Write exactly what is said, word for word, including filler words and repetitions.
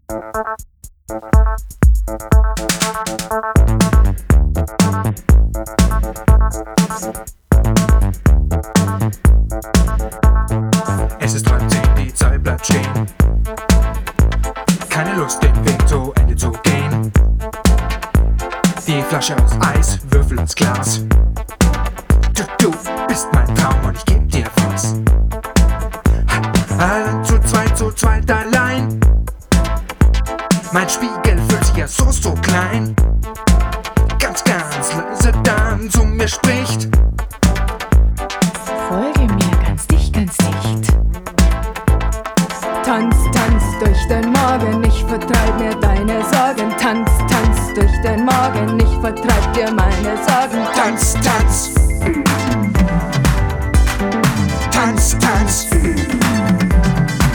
Es ist halb zehn, die Zeit bleibt stehen. Keine Lust, den Weg zu Ende zu gehen. Die Flasche aus Eis, Würfel ins Glas. Du, du bist mein Traum und ich geb dir was. Allein zu zweit, zu zweit allein. Mein Spiegel fühlt sich ja so, so klein. Ganz, ganz leise dann zu mir spricht. Folge mir ganz dicht, ganz dicht. Tanz, tanz durch den Morgen, ich vertreib mir deine Sorgen. Tanz, tanz durch den Morgen, ich vertreib dir meine Sorgen. Tanz, tanz. Tanz, tanz.